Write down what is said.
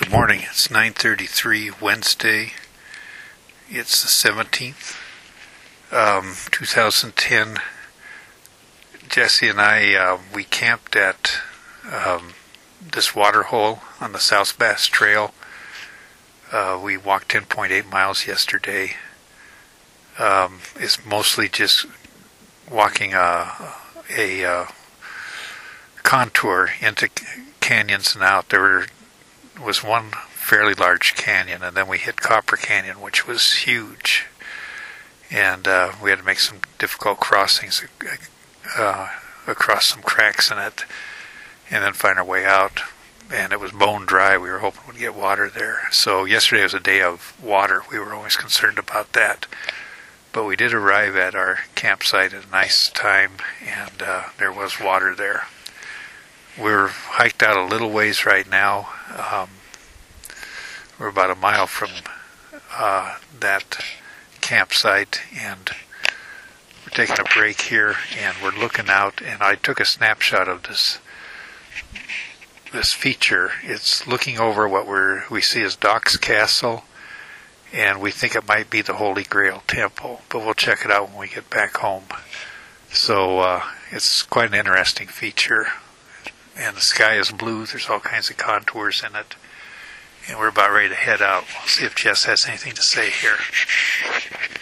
Good morning. It's 9:33 Wednesday. It's the 17th, 2010. Jesse and I, we camped at this water hole on the South Bass Trail. We walked 10.8 miles yesterday. It's mostly just walking a contour into canyons and out. There was one fairly large canyon, and then we hit Copper Canyon, which was huge, and we had to make some difficult crossings across some cracks in it, and then find our way out. And it was bone dry. We were hoping we'd get water there. So yesterday was a day of water. We were always concerned about that, but we did arrive at our campsite at a nice time, and there was water there. We're hiked out a little ways right now. We're about a mile from that campsite, and we're taking a break here, and we're looking out, and I took a snapshot of this feature. It's looking over what we see as Doc's Castle, and we think it might be the Holy Grail Temple, but we'll check it out when we get back home. So it's quite an interesting feature. And the sky is blue. There's all kinds of contours in it. And we're about ready to head out. We'll see if Jess has anything to say here.